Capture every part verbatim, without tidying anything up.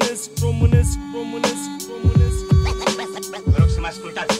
românesc, românesc, românesc, românesc. Vă rog să mă ascultați.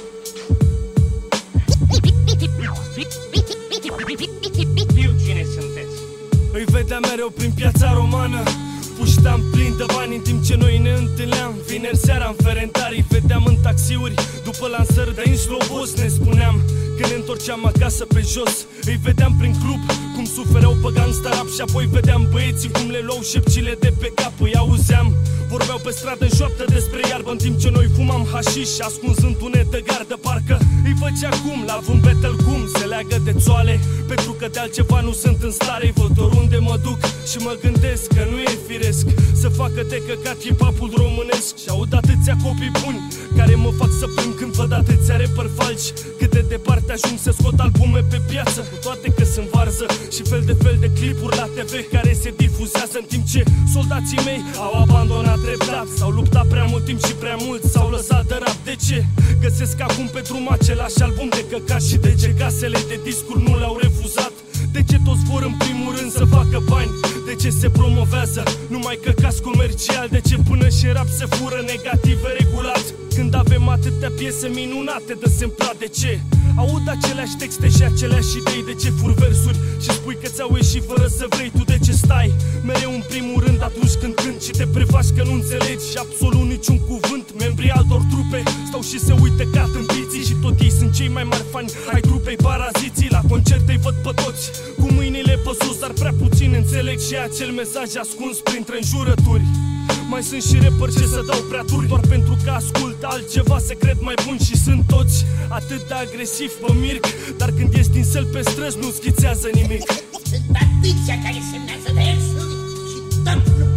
Știu cine sunteți. Îi vedeam mereu prin piața romană, pușteam plin de bani în timp ce noi ne întâlneam. Vineri seara în Ferentari, îi vedeam în taxiuri, după lansări de Inslobos ne spuneam. Când ne întorceam acasă pe jos, îi vedeam prin club cum sufereau pe gangsta rap. Și apoi vedeam băieții cum le luau șepcile de pe cap. Îi auzeam, vorbeau pe stradă în șoaptă despre iarbă, în timp ce noi fumam hașiș, ascunzând une de gardă. Parcă îi făcea cum, la un battle cum se leagă de țoale, pentru că de altceva nu sunt în stare. Văd oriunde mă duc și mă gândesc că nu e firesc să facă de căcat hip-hop-ul românesc. Și aud atâția copii buni care mă fac să plâng când văd atâția rapper falși. Cât de departe ajung să scot albume pe piață, cu toate că sunt varză și fel de fel de clipuri la T V care se difuzează, în timp ce soldații mei au abandonat treptat. S-au luptat prea mult timp și prea mult s-au lăsat de rap. De ce găsesc acum pe drum același album de căcat? Și de ce casele de discuri nu le-au refuzat? De ce toți vor în primul rând să facă bani? De ce se promovează numai căcați comercial? De ce până și rap se fură negative regulat? Când avem atâtea piese minunate de semplat, de ce aud aceleași texte și aceleași idei? De ce fur versuri și spui că ți-au ieșit fără să vrei? Tu de ce stai mereu în primul rând atunci când cânti și te prefaci că nu înțelegi și absolut niciun cuvânt? Membrii altor trupe stau și se uită ca tâmpiții și tot ei sunt cei mai mari fani ai trupei Paraziții. La concerte îi văd pe toți cu mâinile pe sus, dar prea puțin înțeleg și acel mesaj ascuns printre înjurături. Mai sunt și rapperi ce să dau prea duri doar pentru că ascultă altceva, se cred mai buni și sunt toți atât de agresiv, mă mirc. Dar când ești din sel pe străzi nu schițează nimic. Sunt atâția care semnează versuri și tot nu